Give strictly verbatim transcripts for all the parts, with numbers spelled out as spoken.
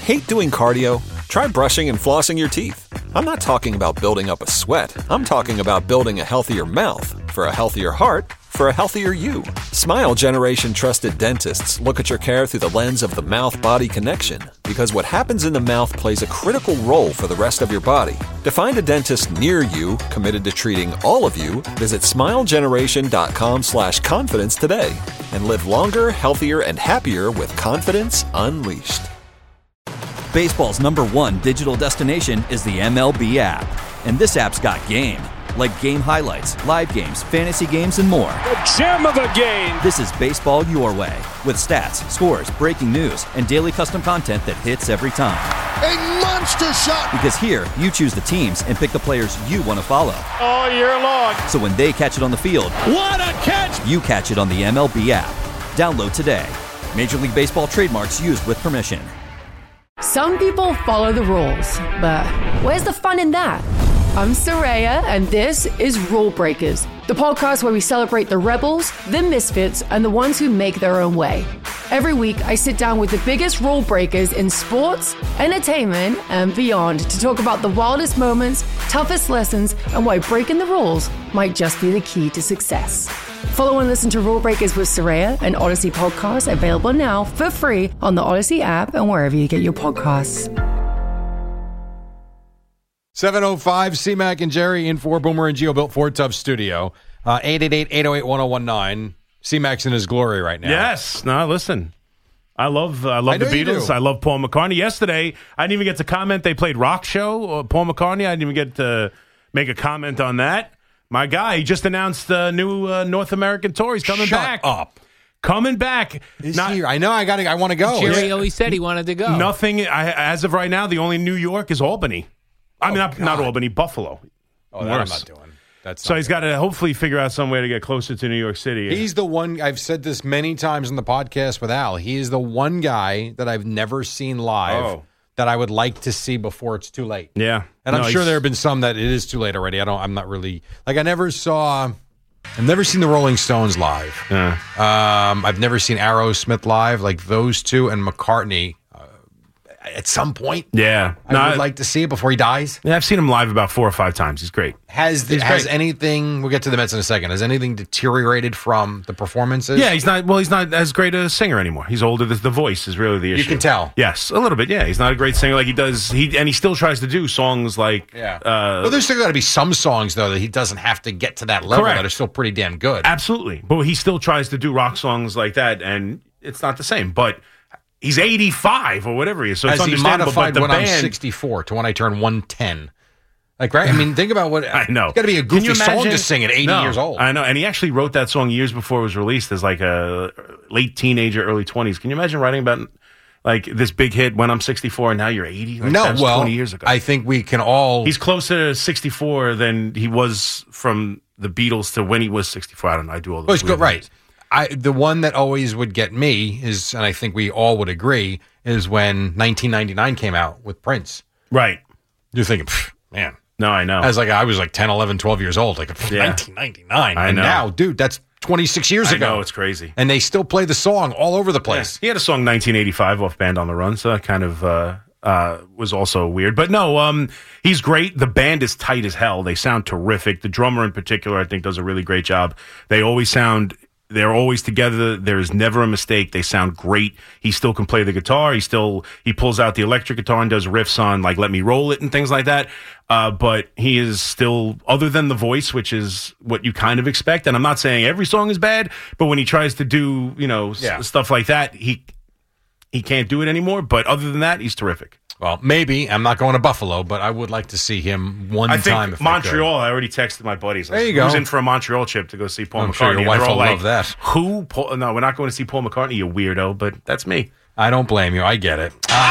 Hate doing cardio? Try brushing and flossing your teeth. I'm not talking about building up a sweat. I'm talking about building a healthier mouth for a healthier heart for a healthier you. Smile Generation trusted dentists look at your care through the lens of the mouth-body connection, because what happens in the mouth plays a critical role for the rest of your body. To find a dentist near you committed to treating all of you, visit smilegeneration.com slash confidence today and live longer, healthier, and happier with confidence unleashed. Baseball's number one digital destination is the M L B app. And this app's got game. Like game highlights, live games, fantasy games, and more. The gem of the game! This is baseball your way, with stats, scores, breaking news, and daily custom content that hits every time. A monster shot! Because here, you choose the teams and pick the players you want to follow. All year long. So when they catch it on the field, what a catch! You catch it on the M L B app. Download today. Major League Baseball trademarks used with permission. Some people follow the rules, but where's the fun in that? I'm Soraya, and this is Rule Breakers, the podcast where we celebrate the rebels, the misfits, and the ones who make their own way. Every week, I sit down with the biggest rule breakers in sports, entertainment, and beyond to talk about the wildest moments, toughest lessons, and why breaking the rules might just be the key to success. Follow and listen to Rule Breakers with Soraya, an Odyssey podcast available now for free on the Odyssey app and wherever you get your podcasts. seven oh five, C-Mac and Jerry in for Boomer and Geo Built Ford Tub Studio. Uh, eight eight eight, eight oh eight, one oh one nine. C-Mac's in his glory right now. Yes. No, listen. I love uh, I love I the know you Beatles. do. I love Paul McCartney. Yesterday, I didn't even get to comment. They played Rock Show, or Paul McCartney. I didn't even get to make a comment on that. My guy, he just announced the new uh, North American tour. He's coming Shut back. up. Coming back. Is Not- he? I know. I got. I want to go. Jerry Yeah. always said he wanted to go. Nothing. I, as of right now, the only New York is Albany. I mean, Oh, not, not God. Albany, Buffalo. Oh, that I'm Worse. not doing. That's So not he's got to hopefully figure out some way to get closer to New York City. He's the one, I've said this many times in the podcast with Al. He is the one guy that I've never seen live Oh. that I would like to see before it's too late. yeah. And No, I'm sure he's- there have been some that it is too late already. I don't, I'm not really, like I never saw, I've never seen the Rolling Stones live. Yeah. Um, I've never seen Aerosmith live, like those two, and McCartney uh, at some point. Yeah. I No, would I- like to see it before he dies. Yeah, I've seen him live about four or five times. He's great. Has the, He's has great. anything? We'll get to the Mets in a second. Has anything deteriorated from the performances? Yeah, he's not. Well, he's not as great a singer anymore. He's older. The, the voice is really the issue. You can tell. Yes, a little bit. Yeah, he's not a great singer like he does. He and he still tries to do songs like. Yeah. Uh, well, there's still got to be some songs though that he doesn't have to get to that level Correct. that are still pretty damn good. absolutely, but he still tries to do rock songs like that, and it's not the same. But he's eighty-five or whatever he is, so Has it's he understandable. modified but the when I'm band, sixty-four to when I turn one ten? Like, right? I mean, think about what I know. It's got to be a Can goofy you song imagine- to sing at eighty No, years old. I know, and he actually wrote that song years before it was released as like a late teenager, early twenties. Can you imagine writing about like this big hit when I'm sixty-four and now you're eighty? Like, no, that was well, twenty years ago. I think we can all. He's closer to sixty-four than he was from the Beatles to when he was sixty-four. I don't know. I do all Oh, those. it's good, weird right. things. I the one that always would get me is, and I think we all would agree, is when nineteen ninety-nine came out with Prince. Right. You're thinking, "Pff, man. No, I know. As like I was like ten, eleven, twelve years old, like pff, Yeah. nineteen ninety-nine. I and know. now, dude, that's twenty-six years I ago. know, it's crazy. And they still play the song all over the place. He had a song nineteen eighty-five off Band on the Run, so that kind of uh, uh, was also weird. But no, um, he's great. The band is tight as hell. They sound terrific. The drummer in particular, I think, does a really great job. They always sound... They're always together. There is never a mistake. They sound great. He still can play the guitar. He still he pulls out the electric guitar and does riffs on like "Let Me Roll It" and things like that. Uh, but he is still, other than the voice, which is what you kind of expect. And I'm not saying every song is bad, but when he tries to do you know Yeah. s- stuff like that, he he can't do it anymore. But other than that, he's terrific. Well, maybe. I'm not going to Buffalo, but I would like to see him one I think time. If Montreal. I, already texted my buddies. I There was, you go. Who's in for a Montreal trip to go see Paul I'm McCartney? sure your And wife they're all will like, love that. Who? Paul, no, we're not going to see Paul McCartney, you weirdo. But that's me. I don't blame you. I get it.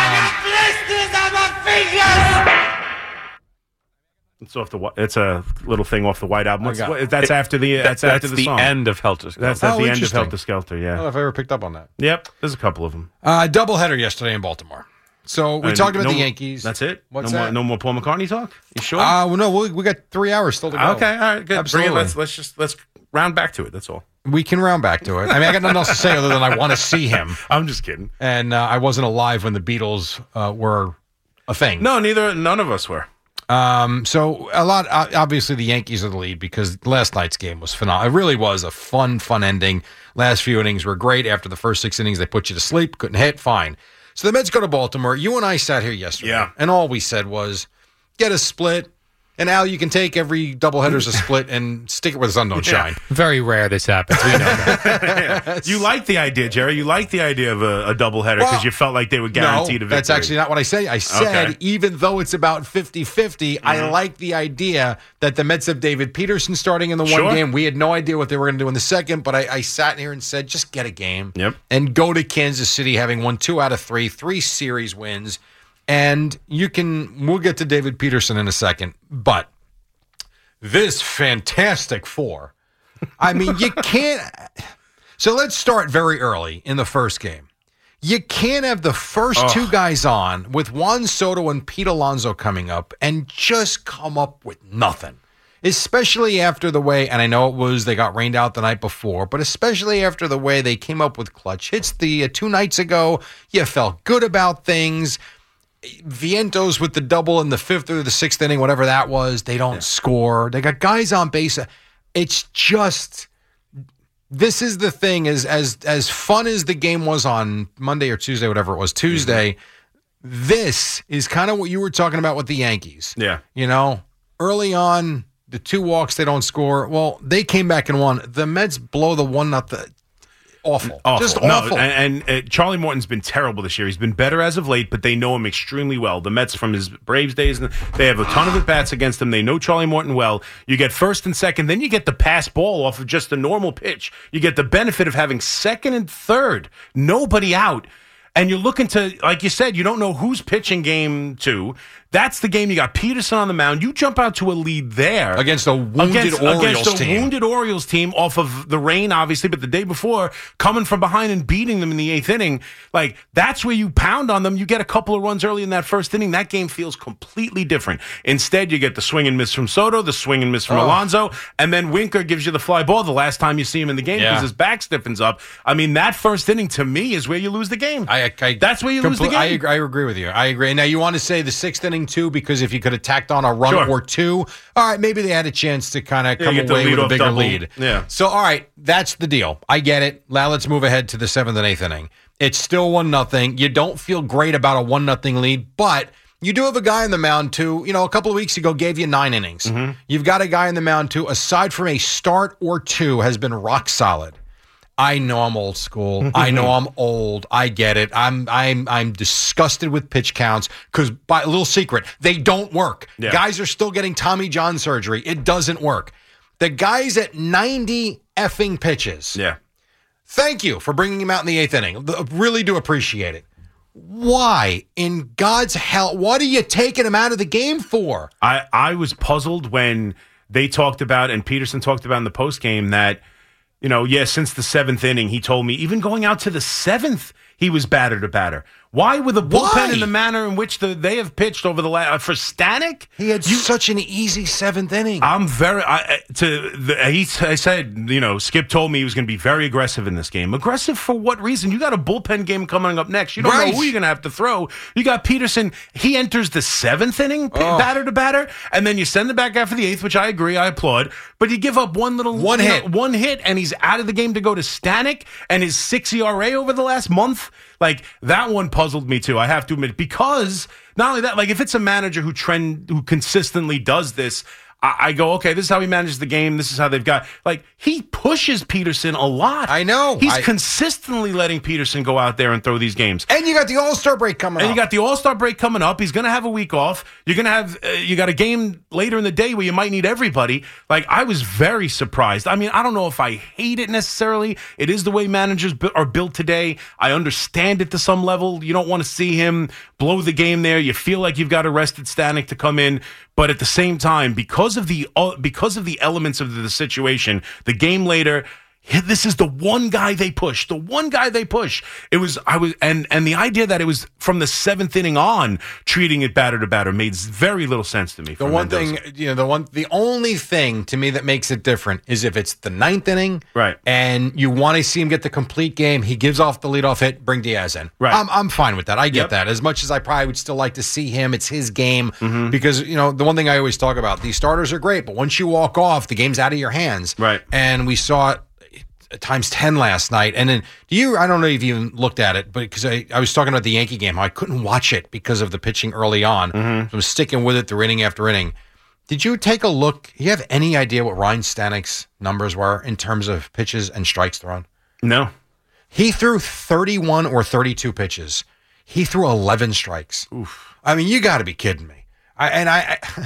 It's off the. Whi- It's a little thing off the White Album. What's, got what, that's after the. That's, That's after the, the song. end of Helter Skelter. That's at Oh, the end of interesting. Helter Skelter. I don't know Yeah. if I ever picked up on that. Yep. There's a couple of them. Uh, doubleheader yesterday in Baltimore. So we And talked about no the more- Yankees. That's it. What's no that? More, no more Paul McCartney talk. You sure? Uh, well, no, we, we got three hours still to go. okay. All right. Good. Absolutely. Bring it. Let's let's just let's round back to it. That's all. We can round back to it. I mean, I got nothing else to say other than I want to see him. I'm just kidding. And uh, I wasn't alive when the Beatles uh, were a thing. No, neither. None of us were. Um, so a lot. Uh, obviously, the Yankees are the lead because last night's game was phenomenal. It really was a fun, fun ending. Last few innings were great. After the first six innings, they put you to sleep. Couldn't hit. Fine. So the Mets go to Baltimore. You and I sat here yesterday, yeah. and all we said was, get a split. And Al, you can take every doubleheader as a split and stick it where the sun don't shine. Very rare this happens. We know that. yeah. You like the idea, Jerry. You like the idea of a, a doubleheader because well, you felt like they were guaranteed no, a victory. That's actually not what I say. I said, okay. even though it's about fifty-fifty, mm-hmm. I like the idea that the Mets have David Peterson starting in the sure. one game. We had no idea what they were going to do in the second, but I, I sat here and said, just get a game yep. and go to Kansas City having won two out of three, three series wins. And you can, we'll get to David Peterson in a second, but this Fantastic Four. I mean, you can't. So let's start very early in the first game. You can't have the first oh. two guys on with Juan Soto and Pete Alonso coming up and just come up with nothing. Especially after the way, and I know it was, they got rained out the night before, but especially after the way they came up with clutch hits the uh, two nights ago. You felt good about things. Vientos with the double in the fifth or the sixth inning, whatever that was, they don't yeah. score. They got guys on base. It's just, this is the thing, is as as fun as the game was on Monday or Tuesday, whatever it was, Tuesday, mm-hmm. this is kind of what you were talking about with the Yankees. Yeah. You know, early on, the two walks, they don't score. Well, they came back and won. The Mets blow the one nothing. Awful. awful. Just no, awful. And, and uh, Charlie Morton's been terrible this year. He's been better as of late, but they know him extremely well. The Mets from his Braves days, they have a ton of at-bats against him. They know Charlie Morton well. You get first and second, then you get the pass ball off of just a normal pitch. You get the benefit of having second and third, nobody out. And you're looking to, like you said, you don't know who's pitching game two. That's the game. You got Peterson on the mound. You jump out to a lead there. Against a wounded against, Orioles against a team. wounded Orioles team off of the rain, obviously, but the day before, coming from behind and beating them in the eighth inning. Like, that's where you pound on them. You get a couple of runs early in that first inning. That game feels completely different. Instead, you get the swing and miss from Soto, the swing and miss from oh. Alonso, and then Winker gives you the fly ball the last time you see him in the game because yeah. his back stiffens up. I mean, that first inning, to me, is where you lose the game. I, I, that's where you compl- lose the game. I agree, I agree with you. I agree. Now, you want to say the sixth inning, too, because if you could have tacked on a run sure. or two, all right, maybe they had a chance to kind of yeah, come away with a bigger double. lead. Yeah. So, all right, that's the deal. I get it. Now let's move ahead to the seventh and eighth inning. It's still one nothing. You don't feel great about a one nothing lead, but you do have a guy on the mound, too. You know, a couple of weeks ago gave you nine innings. Mm-hmm. You've got a guy on the mound, too, aside from a start or two, has been rock solid. I know I'm old school. I know I'm old. I get it. I'm I'm I'm disgusted with pitch counts because, by a little secret, they don't work. Yeah. Guys are still getting Tommy John surgery. It doesn't work. The guy's at ninety effing pitches. Yeah. Thank you for bringing him out in the eighth inning. Really do appreciate it. Why in God's hell? What are you taking him out of the game for? I, I was puzzled when they talked about, and Peterson talked about in the postgame, that, you know, yeah, since the seventh inning, he told me, even going out to the seventh, he was batter to batter. Why with a bullpen Why? in the manner in which the, they have pitched over the last uh, for Stanek? He had you, such an easy seventh inning. I'm very I, to the, he. I said, you know, Skip told me he was going to be very aggressive in this game. Aggressive for what reason? You got a bullpen game coming up next. You don't right. know who you're going to have to throw. You got Peterson. He enters the seventh inning, oh. batter to batter, and then you send it back after the eighth, which I agree, I applaud. But you give up one little one hit, know, one hit, and he's out of the game to go to Stanek and his six E R A over the last month. Like, that one puzzled me too, I have to admit, because not only that, like, if it's a manager who trend who consistently does this, I, I go, okay, this is how he manages the game. This is how they've got, like, he pushes Peterson a lot. I know. He's I, consistently letting Peterson go out there and throw these games. And you got the All-Star break coming and up. And you got the All-Star break coming up. He's going to have a week off. You're going to have, uh, you got a game later in the day where you might need everybody. Like, I was very surprised. I mean, I don't know if I hate it necessarily. It is the way managers bu- are built today. I understand it to some level. You don't want to see him blow the game there. You feel like you've got arrested Stanek to come in. But at the same time, because of the uh, because of the elements of the situation, the game later, this is the one guy they push, the one guy they push. It was, I was, and and the idea that it was from the seventh inning on treating it batter to batter made very little sense to me. The one Mendoza. thing, you know, the one, the only thing to me that makes it different is if it's the ninth inning, right, and you want to see him get the complete game, he gives off the leadoff hit, bring Diaz in. Right, I'm I'm fine with that. I get yep. that. As much as I probably would still like to see him, it's his game mm-hmm. because you know the one thing I always talk about: these starters are great, but once you walk off, the game's out of your hands. Right, and we saw it times ten last night. And then do you, I don't know if you even looked at it, but because I, I was talking about the Yankee game, how I couldn't watch it because of the pitching early on. Mm-hmm. So I'm sticking with it through inning after inning. Did you take a look? You have any idea what Ryan Stanek's numbers were in terms of pitches and strikes thrown? No. He threw thirty-one or thirty-two pitches. He threw eleven strikes. Oof. I mean, you got to be kidding me. I, and I, I,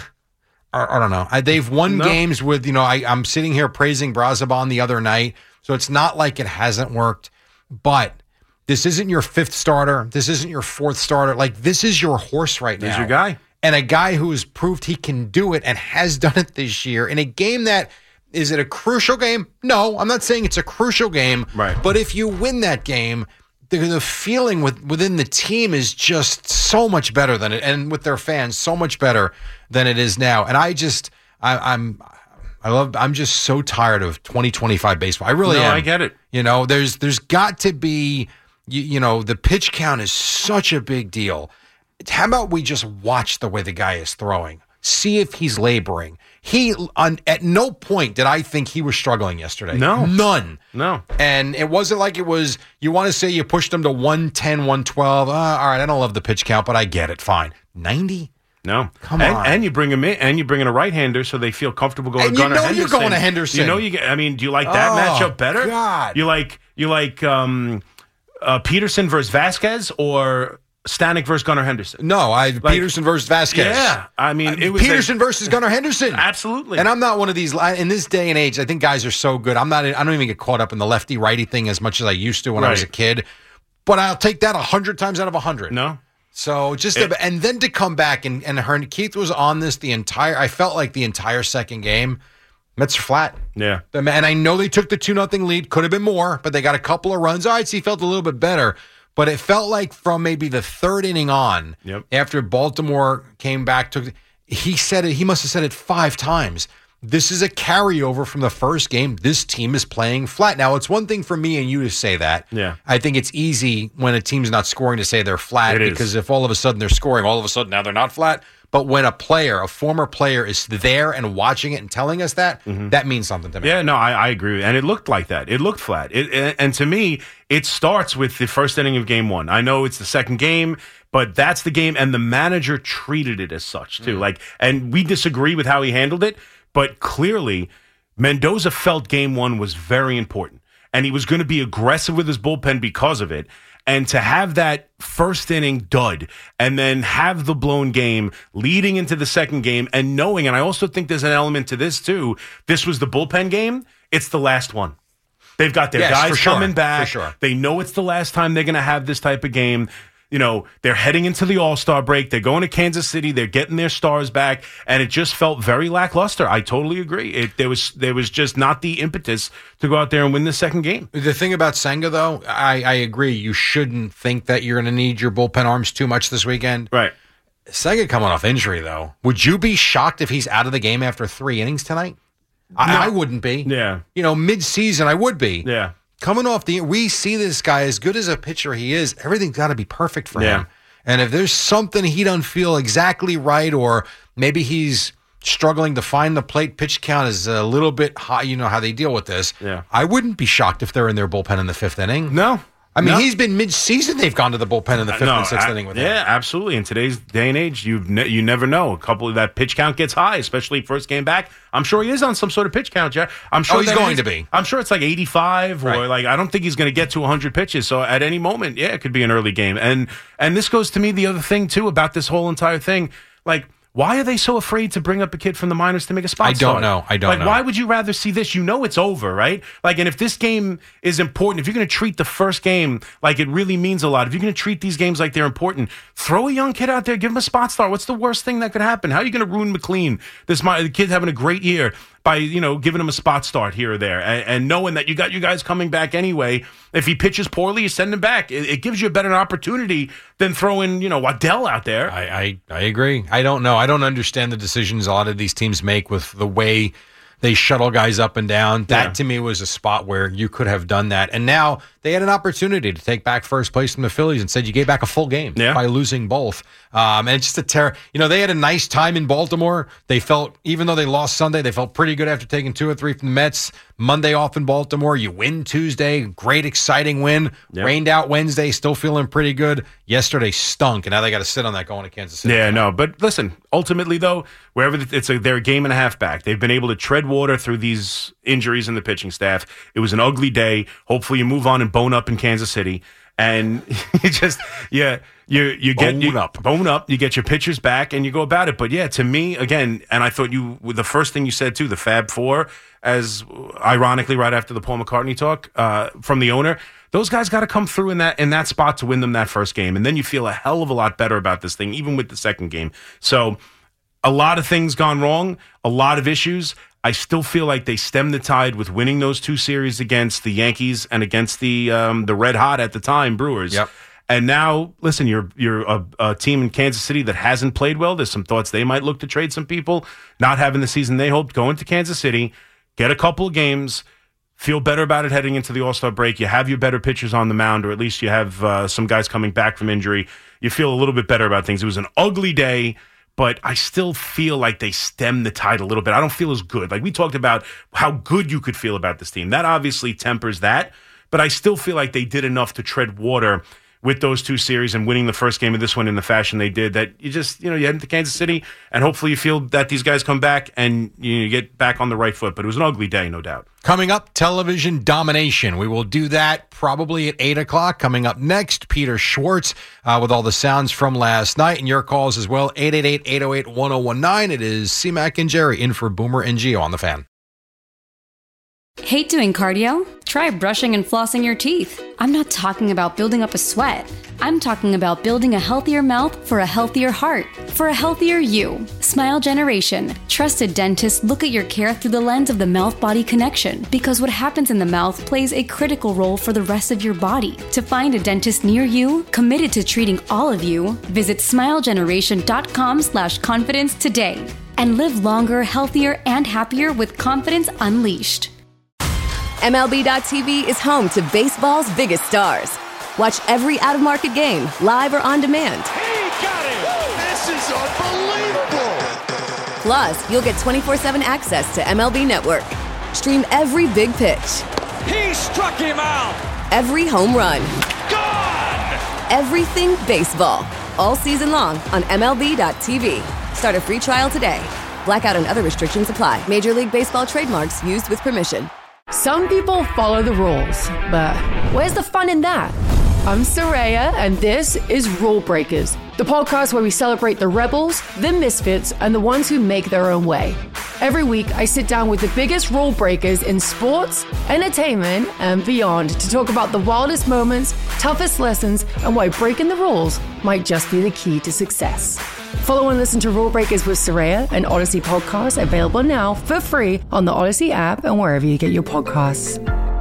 I don't know. I, they've won no. games with, you know, I, I'm sitting here praising Brazoban the other night. So it's not like it hasn't worked, but this isn't your fifth starter. This isn't your fourth starter. Like, this is your horse right now. This is your guy. And a guy who has proved he can do it and has done it this year in a game that, is it a crucial game? No, I'm not saying it's a crucial game. Right. But if you win that game, the, the feeling with, within the team is just so much better than it, and with their fans, so much better than it is now. And I just, I, I'm... I love. I'm just so tired of twenty twenty-five baseball. I really no, am. I get it. You know, there's there's got to be. You, you know, the pitch count is such a big deal. How about we just watch the way the guy is throwing, see if he's laboring. He on at no point did I think he was struggling yesterday. No, none. No, and it wasn't like it was. You want to say you pushed him to one ten, one twelve. Uh, all right, I don't love the pitch count, but I get it. Fine, ninety. No, come and, on, and you bring him in, and you bring in a right-hander, so they feel comfortable going. And to Gunnar you know Henderson. you're going to Henderson. You know you get. I mean, do you like that oh, matchup better? God, you like you like um, uh, Peterson versus Vasquez or Stanek versus Gunnar Henderson? No, I like, Peterson versus Vasquez. Yeah, I mean it was Peterson a, versus Gunnar Henderson. Absolutely. And I'm not one of these in this day and age. I think guys are so good. I'm not. I don't even get caught up in the lefty righty thing as much as I used to when right. I was a kid. But I'll take that a hundred times out of a hundred. No. So just it, a, and then to come back and and her, Keith was on this the entire. I felt like the entire second game. Mets are flat. Yeah. And I know they took the two nothing lead. Could have been more, but they got a couple of runs. All right, so he felt a little bit better. But it felt like from maybe the third inning on, yep. after Baltimore came back, took he said it. He must have said it five times. This is a carryover from the first game. This team is playing flat. Now, it's one thing for me and you to say that. Yeah. I think it's easy when a team's not scoring to say they're flat it because is. if all of a sudden they're scoring, all of a sudden now they're not flat. But when a player, a former player, is there and watching it and telling us that, mm-hmm. that means something to me. Yeah, no, I, I agree. And it looked like that. It looked flat. It, and, and to me, it starts with the first inning of game one. I know it's the second game, but that's the game. And the manager treated it as such, too. Mm. Like, and we disagree with how he handled it. But clearly, Mendoza felt game one was very important. And he was going to be aggressive with his bullpen because of it. And to have that first inning dud and then have the blown game leading into the second game and knowing, and I also think there's an element to this too, this was the bullpen game, it's the last one. They've got their yes, guys for sure, coming back. For sure. They know it's the last time they're going to have this type of game. You know, they're heading into the All-Star break. They're going to Kansas City. They're getting their stars back, and it just felt very lackluster. I totally agree. It, there was there was just not the impetus to go out there and win the second game. The thing about Senga, though, I, I agree. You shouldn't think that you're going to need your bullpen arms too much this weekend. Right. Senga coming off injury, though. Would you be shocked if he's out of the game after three innings tonight? I, No. I wouldn't be. Yeah. You know, mid-season, I would be. Yeah. Coming off the, we see this guy as good as a pitcher he is. Everything's got to be perfect for Yeah. him. And if there's something he doesn't feel exactly right, or maybe he's struggling to find the plate, pitch count is a little bit high. You know how they deal with this. Yeah. I wouldn't be shocked if they're in their bullpen in the fifth inning. No. I mean, No. he's been mid-season. They've gone to the bullpen in the fifth No, and sixth I- inning with yeah, him. absolutely. In today's day and age, you ne- you never know. A couple of that pitch count gets high, especially first game back. I'm sure he is on some sort of pitch count, Jeff. I'm sure Oh, he's that going is- to be. I'm sure it's like eighty-five, or Right. like I don't think he's going to get to one hundred pitches. So at any moment, yeah, it could be an early game. And and this goes to me the other thing too about this whole entire thing, like. Why are they so afraid to bring up a kid from the minors to make a spot I don't start? know. I don't like, know. Why would you rather see this? You know it's over, right? Like, and if this game is important, if you're going to treat the first game like it really means a lot, if you're going to treat these games like they're important, throw a young kid out there, give him a spot start. What's the worst thing that could happen? How are you going to ruin McLean? This my, the kid's having a great year by, you know, giving him a spot start here or there, and, and knowing that you got you guys coming back anyway. If he pitches poorly, you send him back. It, it gives you a better opportunity than throwing, you know, Waddell out there. I, I, I agree. I don't know. I don't understand the decisions a lot of these teams make with the way they shuttle guys up and down. That, yeah. to me, was a spot where you could have done that. And now they had an opportunity to take back first place from the Phillies and said you gave back a full game yeah. by losing both. Um, and it's just a terror. You know, they had a nice time in Baltimore. They felt, even though they lost Sunday, they felt pretty good after taking two or three from the Mets. Monday off in Baltimore. You win Tuesday. Great, exciting win. Yep. Rained out Wednesday. Still feeling pretty good. Yesterday stunk, and now they got to sit on that going to Kansas City. Yeah, no. But listen, ultimately, though, wherever it's a, they're a game and a half back. They've been able to tread water through these injuries in the pitching staff. It was an ugly day. Hopefully you move on and bone up in Kansas City. And you just, yeah, you you get bone you, up, bone up. You get your pitchers back, and you go about it. But yeah, to me, again, and I thought you the first thing you said too, the Fab Four, as ironically right after the Paul McCartney talk uh, from the owner, those guys got to come through in that in that spot to win them that first game, and then you feel a hell of a lot better about this thing, even with the second game. So, a lot of things gone wrong, a lot of issues. I still feel like they stemmed the tide with winning those two series against the Yankees and against the um, the red hot at the time Brewers. Yep. And now, listen, you're you're a, a team in Kansas City that hasn't played well. There's some thoughts they might look to trade some people, not having the season they hoped. Go into Kansas City, get a couple of games, feel better about it heading into the All-Star break. You have your better pitchers on the mound, or at least you have uh, some guys coming back from injury. You feel a little bit better about things. It was an ugly day, but I still feel like they stemmed the tide a little bit. I don't feel as good. Like we talked about how good you could feel about this team. That obviously tempers that, but I still feel like they did enough to tread water with those two series and winning the first game of this one in the fashion they did, that you just, you know, you head into Kansas City and hopefully you feel that these guys come back and you get back on the right foot. But it was an ugly day, no doubt. Coming up, television domination. We will do that probably at eight o'clock. Coming up next, Peter Schwartz uh, with all the sounds from last night and your calls as well. eight eight eight, eight oh eight, one oh one nine. It is C-Mac and Jerry in for Boomer and Gio on the Fan. Hate doing cardio? Try brushing and flossing your teeth. I'm not talking about building up a sweat. I'm talking about building a healthier mouth for a healthier heart, for a healthier you. Smile Generation. Trusted dentists look at your care through the lens of the mouth-body connection, because what happens in the mouth plays a critical role for the rest of your body. To find a dentist near you, committed to treating all of you, visit smilegeneration.com slash confidence today. And live longer, healthier, and happier with confidence unleashed. M L B dot T V is home to baseball's biggest stars. Watch every out-of-market game, live or on demand. He got it! This is unbelievable! Plus, you'll get twenty-four seven access to M L B Network. Stream every big pitch. He struck him out! Every home run. Gone! Everything baseball. All season long on M L B dot T V. Start a free trial today. Blackout and other restrictions apply. Major League Baseball trademarks used with permission. Some people follow the rules, but where's the fun in that? I'm Saraya, and this is Rule Breakers, the podcast where we celebrate the rebels, the misfits, and the ones who make their own way. Every week, I sit down with the biggest rule breakers in sports, entertainment, and beyond to talk about the wildest moments, toughest lessons, and why breaking the rules might just be the key to success. Follow and listen to Rule Breakers with Saraya, an Odyssey podcast available now for free on the Odyssey app and wherever you get your podcasts.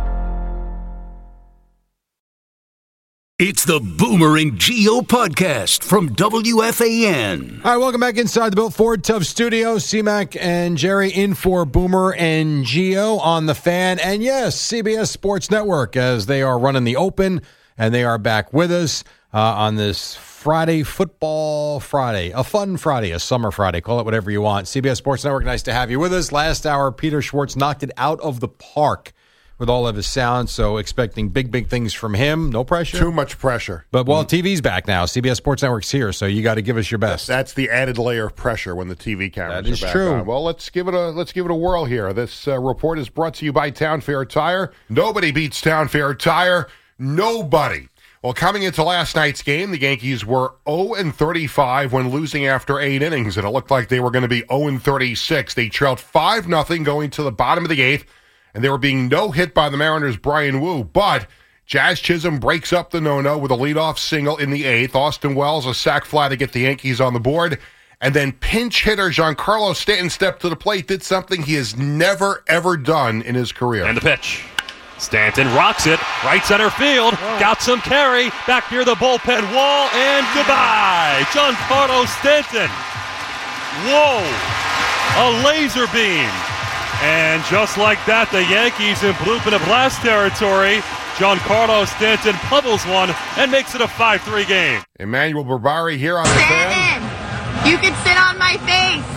It's the Boomer and Gio podcast from W F A N. All right, welcome back inside the Built Ford Tough Studio. C-Mac and Jerry in for Boomer and Gio on the Fan. And yes, C B S Sports Network, as they are running the Open, and they are back with us uh, on this Friday, Football Friday, a fun Friday, a summer Friday, call it whatever you want. C B S Sports Network, nice to have you with us. Last hour, Peter Schwartz knocked it out of the park with all of his sound, so expecting big, big things from him. No pressure. Too much pressure. But, well, T V's back now. C B S Sports Network's here, so you got to give us your best. That's the added layer of pressure when the T V cameras that is are back true. on. Well, let's give it a let's give it a whirl here. This uh, report is brought to you by Town Fair Tire. Nobody beats Town Fair Tire. Nobody. Well, coming into last night's game, the Yankees were oh and thirty-five when losing after eight innings, and it looked like they were going to be oh and thirty-six. They trailed five nothing going to the bottom of the eighth, and they were being no-hit by the Mariners' Brian Wu. But Jazz Chisholm breaks up the no-no with a leadoff single in the eighth. Austin Wells, a sac fly to get the Yankees on the board. And then pinch hitter Giancarlo Stanton stepped to the plate, did something he has never, ever done in his career. And the pitch. Stanton rocks it, right center field, Whoa. Got some carry, back near the bullpen wall, and goodbye, Giancarlo Stanton. Whoa, a laser beam. And just like that, the Yankees in bloop in a blast territory. Giancarlo Stanton pummels one and makes it a five three game. Emmanuel Berbari here on the Stanton, fan. You can sit on my face.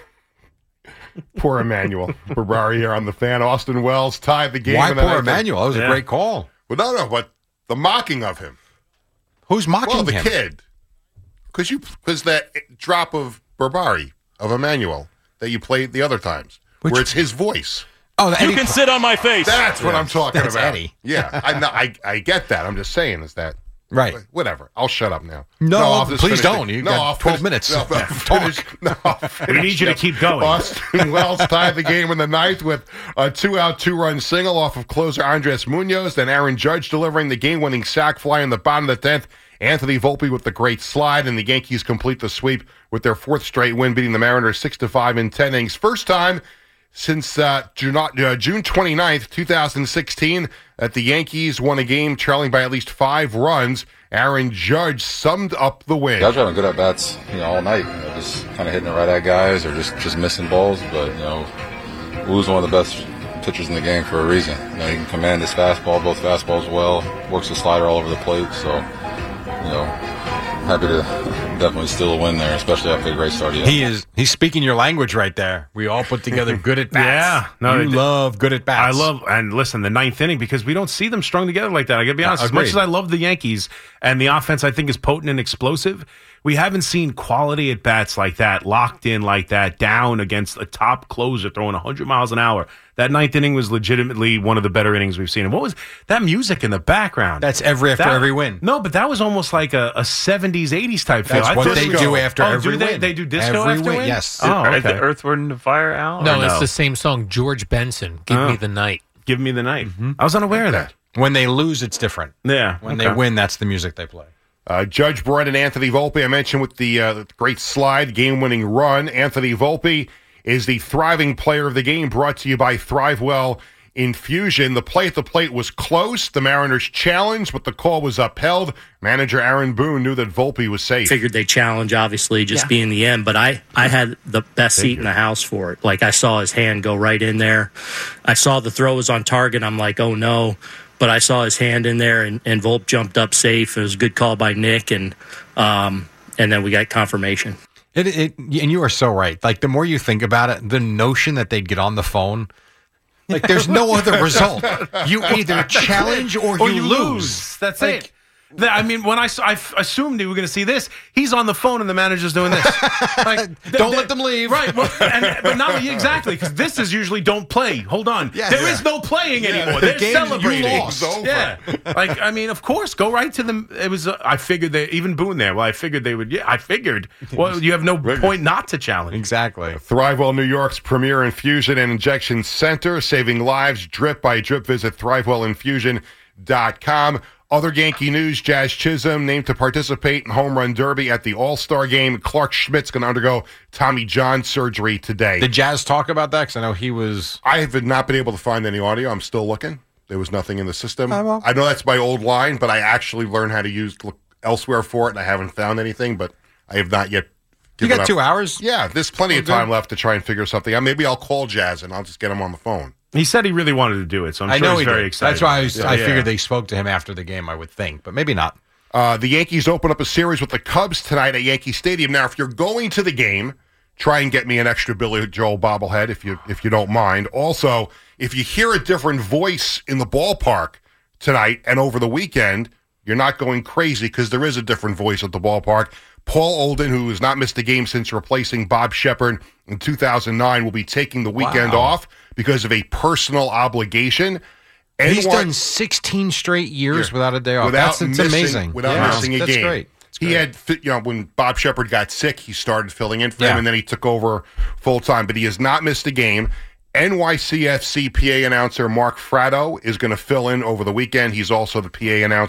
Poor Emmanuel Berbari here on the fan. Austin Wells tied the game. Why the poor Emmanuel? That was yeah. a great call. Well, no, no, but the mocking of him. Who's mocking well, the him? The kid. Because you, because that drop of Berbari, of Emmanuel, that you played the other times, Which, where it's his voice. Oh, you can sit on my face. That's what yeah, I'm talking that's about. Eddie. Yeah, I, I I get that. I'm just saying is that right. Whatever. I'll shut up now. No, no please don't. The, You no, got I'll twelve finish, minutes. No, I'll finish, no, I'll finish, we need you to keep going. Austin Wells tied the game in the ninth with a two-out, two-run single off of closer Andres Munoz. Then Aaron Judge delivering the game-winning sac fly in the bottom of the tenth. Anthony Volpe with the great slide, and the Yankees complete the sweep with their fourth straight win, beating the Mariners six to five in ten innings. First time since uh, June, uh, June twenty-ninth, twenty sixteen, that the Yankees won a game trailing by at least five runs. Aaron Judge summed up the win. Judge having good at bats, you know, all night. You know, just kind of hitting it right at guys or just, just missing balls. But you know, Wu's one of the best pitchers in the game for a reason. You know, he can command his fastball, both fastballs well. Works the slider all over the plate. So, you know, happy to definitely steal a win there, especially after a great start. Yet. He is. He's speaking your language right there. We all put together good at bats. Yeah, no, you love good at bats. I love and listen the ninth inning because we don't see them strung together like that. I got to be honest. Yeah, as much as I love the Yankees and the offense, I think is potent and explosive. We haven't seen quality at bats like that, locked in like that, down against a top closer throwing one hundred miles an hour. That ninth inning was legitimately one of the better innings we've seen. And what was that music in the background? That's every after that, every win. No, but that was almost like a, a seventies, eighties type feel. That's I what they disco. do after oh, every do they, win. They do disco every after win. win? Yes. Oh, okay. The Earth, Wind, and Fire Al? No, no, it's the same song. George Benson, Give oh. Me the Night. Give Me the Night. Mm-hmm. I was unaware of that. When they lose, it's different. Yeah. When okay. they win, that's the music they play. Uh, Judge Brett and Anthony Volpe, I mentioned with the, uh, the great slide, game-winning run. Anthony Volpe is the thriving player of the game, brought to you by ThriveWell Infusion. The play at the plate was close. The Mariners challenged, but the call was upheld. Manager Aaron Boone knew that Volpe was safe. Figured they challenge, obviously, just yeah. being the end, but I, I had the best seat in the house for it. Like, I saw his hand go right in there. I saw the throw was on target. I'm like, oh, no. But I saw his hand in there, and, and Volpe jumped up safe. It was a good call by Nick, and um, and then we got confirmation. It, it, and you are so right. Like, the more you think about it, the notion that they'd get on the phone, like, there's no other result. You either challenge or, or you, you lose. lose. That's like, it. I mean, when I, saw, I assumed we were going to see this, he's on the phone and the manager's doing this. Like, don't let them leave. Right. Well, and, but not exactly, because this is usually don't play. Hold on. Yeah, there yeah. is no playing yeah, anymore. The They're game, celebrating. You lost. Over. Yeah. Like, I mean, of course, go right to them. It was, uh, I figured they, even Boone there, well, I figured they would, yeah, I figured. Well, you have no point not to challenge. Exactly. ThriveWell New York's premier infusion and injection center, saving lives drip by drip. Visit thrivewell infusion dot com. Other Yankee news, Jazz Chisholm named to participate in Home Run Derby at the All-Star Game. Clark Schmidt's going to undergo Tommy John surgery today. Did Jazz talk about that? Because I know he was... I have not been able to find any audio. I'm still looking. There was nothing in the system. Oh, well. I know that's my old line, but I actually learned how to use look elsewhere for it, and I haven't found anything, but I have not yet You got up. two hours? Yeah, there's plenty oh, of time good. left to try and figure something out. Maybe I'll call Jazz, and I'll just get him on the phone. He said he really wanted to do it, so I'm I sure know he's he very did. excited. That's why I, was, yeah, I yeah. figured they spoke to him after the game, I would think, but maybe not. Uh, the Yankees open up a series with the Cubs tonight at Yankee Stadium. Now, if you're going to the game, try and get me an extra Billy Joel bobblehead if you if you don't mind. Also, if you hear a different voice in the ballpark tonight and over the weekend, you're not going crazy because there is a different voice at the ballpark. Paul Olden, who has not missed a game since replacing Bob Shepard in two thousand nine, will be taking the weekend Wow. off because of a personal obligation. And He's one, done sixteen straight years Yeah. without a day off. Without That's it's missing, amazing. Without yeah. missing a That's game. Great. That's He great. had, fi- you know, when Bob Shepard got sick, he started filling in for him, Yeah. and then he took over full time. But he has not missed a game. N Y C F C P A announcer Mark Fratto is going to fill in over the weekend. He's also the P A announcer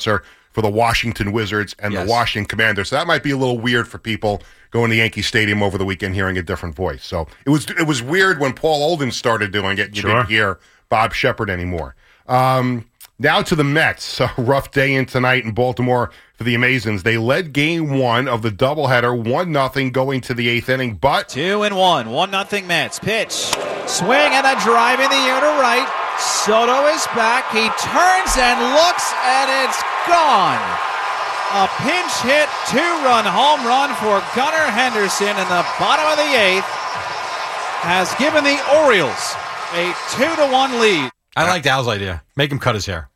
for the Washington Wizards and Yes. the Washington Commanders. So that might be a little weird for people going to Yankee Stadium over the weekend hearing a different voice. So it was it was weird when Paul Olden started doing it. You Sure. didn't hear Bob Shepard anymore. Um, now to the Mets. A rough day in tonight in Baltimore for the Amazons. They led game one of the doubleheader, one nothing going to the eighth inning, but... Two and one, one nothing Mets. Pitch, swing, and a drive in the air to right. Soto is back. He turns and looks, and it's gone. A pinch hit, two-run home run for Gunnar Henderson in the bottom of the eighth has given the Orioles a two to one lead. I liked Al's idea. Make him cut his hair.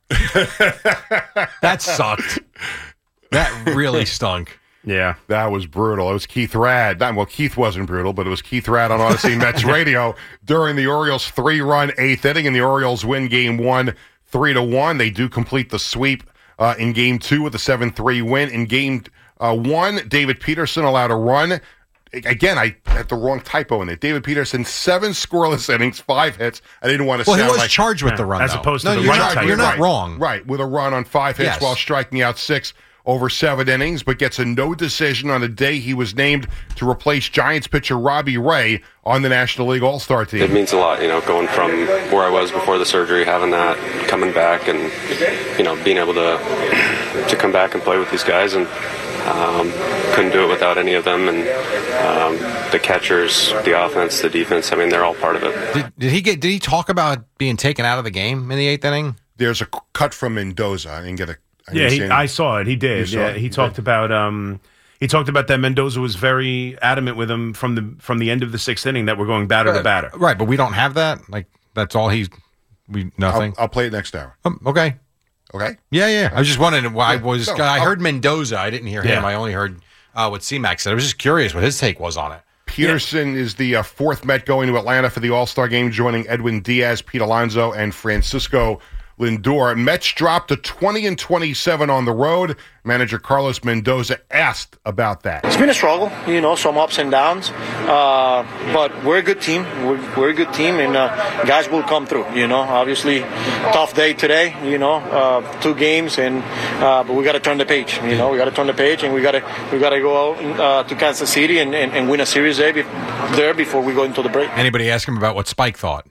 That sucked. That really stunk. Yeah. That was brutal. It was Keith Rad. Not, well, Keith wasn't brutal, but it was Keith Rad on Odyssey Mets Radio during the Orioles' three-run eighth inning, and the Orioles win game one, three to one. They do complete the sweep uh, in game two with a seven three win. In game uh, one, David Peterson allowed a run. Again, I had the wrong typo in it. David Peterson, seven scoreless innings, five hits. I didn't want to Well, sound he was like... charged with the run, As though. opposed to no, the you're run not, type. You're not right, wrong. Right, with a run on five hits Yes. while striking out six over seven innings, but gets a no decision on the day he was named to replace Giants pitcher Robbie Ray on the National League All-Star team. It means a lot, you know, going from where I was before the surgery, having that, coming back, and, you know, being able to to come back and play with these guys, and um, couldn't do it without any of them, and um, the catchers, the offense, the defense, I mean, they're all part of it. Did, did he get? Did he talk about being taken out of the game in the eighth inning? There's a cut from Mendoza. I didn't get a... I Yeah, didn't he, see any- I saw it. He did. You saw Yeah, it? he You talked did? about um, he talked about that Mendoza was very adamant with him from the from the end of the sixth inning that we're going batter to batter. Right, but we don't have that. Like that's all he's. We nothing. I'll, I'll play it next hour. Um, okay. Okay. Yeah, yeah. I was just wondering why I was. No, I I'll- heard Mendoza. I didn't hear him. Yeah. I only heard uh, what C-Mac said. I was just curious what his take was on it. Peterson is the uh, fourth Met going to Atlanta for the All-Star game, joining Edwin Diaz, Pete Alonso, and Francisco Lindor. Mets dropped to twenty and twenty-seven on the road. Manager Carlos Mendoza asked about that. It's been a struggle, you know, some ups and downs, uh, but we're a good team. We're, we're a good team, and uh, guys will come through. You know, obviously, tough day today. You know, uh, two games, and uh, but we got to turn the page. You know, we got to turn the page, and we got to we got to go out uh, to Kansas City and, and, and win a series there, be- there before we go into the break. Anybody ask him about what Spike thought?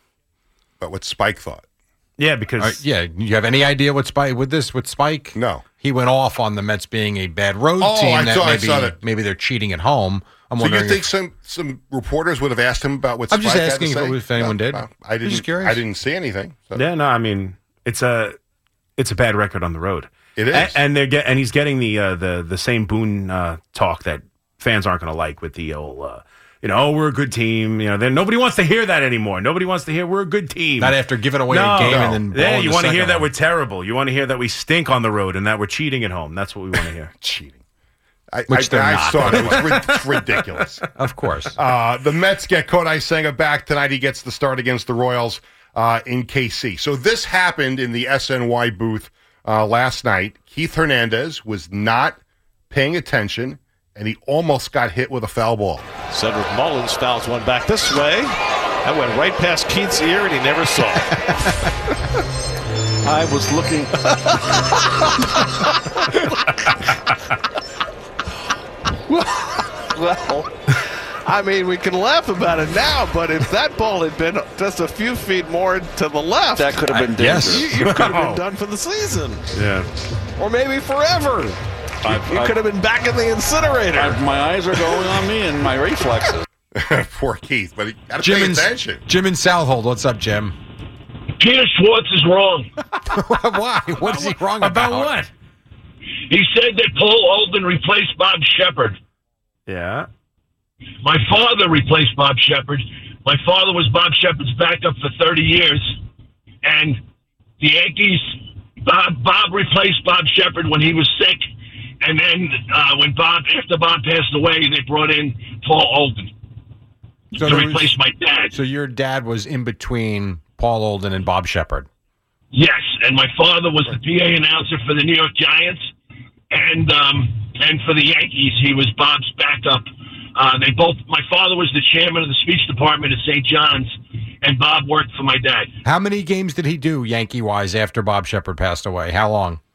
But what Spike thought? Yeah, because Uh, yeah, you have any idea what Spike with this with Spike? No. He went off on the Mets being a bad road Oh, team. I that saw- I maybe saw that. maybe they're cheating at home. I'm So you wondering. think if- some some reporters would have asked him about what I'm Spike just had to asking if, say? if anyone No, did. no, I didn't. Just curious. I didn't see anything. So. yeah, no, I mean it's a it's a bad record on the road. It is. A- and they're get and he's getting the uh, the the same Boone uh, talk that fans aren't going to like with the old. Uh, You know, oh, we're a good team. You know, then nobody wants to hear that anymore. Nobody wants to hear we're a good team. Not after giving away no, a game no. and then yeah, blowing you the want to hear second that one. we're terrible. You want to hear that we stink on the road and that we're cheating at home. That's what we want to hear. Cheating. I, Which I, they're I not. saw it. It was rid- ridiculous. Of course. Uh, the Mets get Kodai Senga back tonight. He gets the start against the Royals uh, in K C. So this happened in the S N Y booth uh, last night. Keith Hernandez was not paying attention, and he almost got hit with a foul ball. Cedric Mullins fouls one back this way. That went right past Keith's ear, and he never saw it. I was looking. well, I mean, we can laugh about it now, but if that ball had been just a few feet more to the left, that could have been I- yes. dangerous. you, you could have been done for the season, Yeah. or maybe forever. I've- You I've- could have been back in the incinerator. I've- my eyes are going on me and my reflexes. Poor Keith, but he got to Jim pay and, attention. Jim and Southold. What's up, Jim? Peter Schwartz is wrong. Why? What is he wrong about? About what? He said that Paul Olden replaced Bob Shepard. Yeah. My father replaced Bob Shepard. My father was Bob Shepard's backup for thirty years. And the Yankees, Bob, Bob replaced Bob Shepard when he was sick. And then uh, when Bob, after Bob passed away, they brought in Paul Olden So to there replace was- my dad. So your dad was in between Paul Olden and Bob Shepard. Yes, and my father was the P A announcer for the New York Giants, and um, and for the Yankees, he was Bob's backup. Uh, they both. My father was the chairman of the speech department at Saint John's, and Bob worked for my dad. How many games did he do Yankee wise after Bob Shepard passed away? How long?